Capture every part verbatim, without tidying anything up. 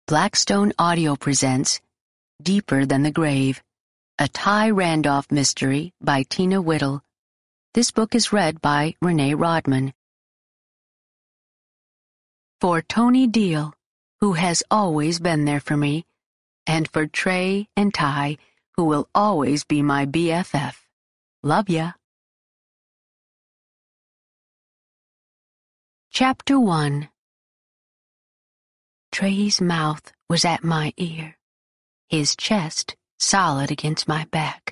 Blackstone Audio presents Deeper Than the Grave, a Ty Randolph mystery by Tina Whittle. This book is read by Renee Rodman. For Tony Deal, who has always been there for me, and for Trey and Ty, who will always be my B F F. Love ya. Chapter one. Trey's mouth was at my ear, his chest solid against my back.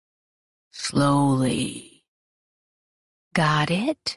Slowly. Got it?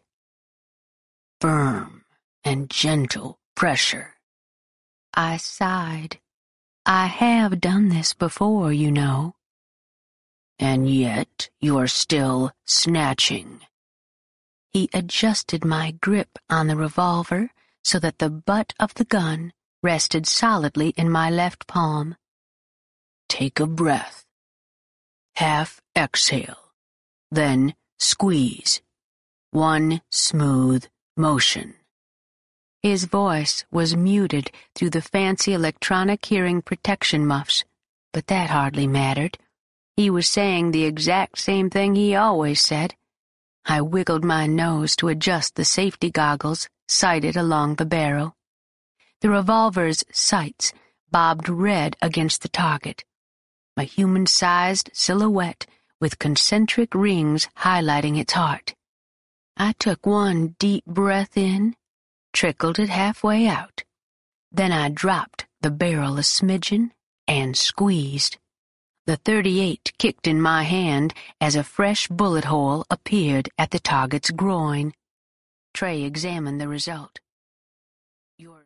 Firm and gentle pressure. I sighed. I have done this before, you know. And yet you're still snatching. He adjusted my grip on the revolver so that the butt of the gun rested solidly in my left palm. Take a breath. Half exhale. Then squeeze. One smooth motion. His voice was muted through the fancy electronic hearing protection muffs, but that hardly mattered. He was saying the exact same thing he always said. I wiggled my nose to adjust the safety goggles sighted along the barrel. The revolver's sights bobbed red against the target, a human-sized silhouette with concentric rings highlighting its heart. I took one deep breath in, trickled it halfway out. Then I dropped the barrel a smidgen and squeezed. The thirty-eight kicked in my hand as a fresh bullet hole appeared at the target's groin. Trey examined the result. Your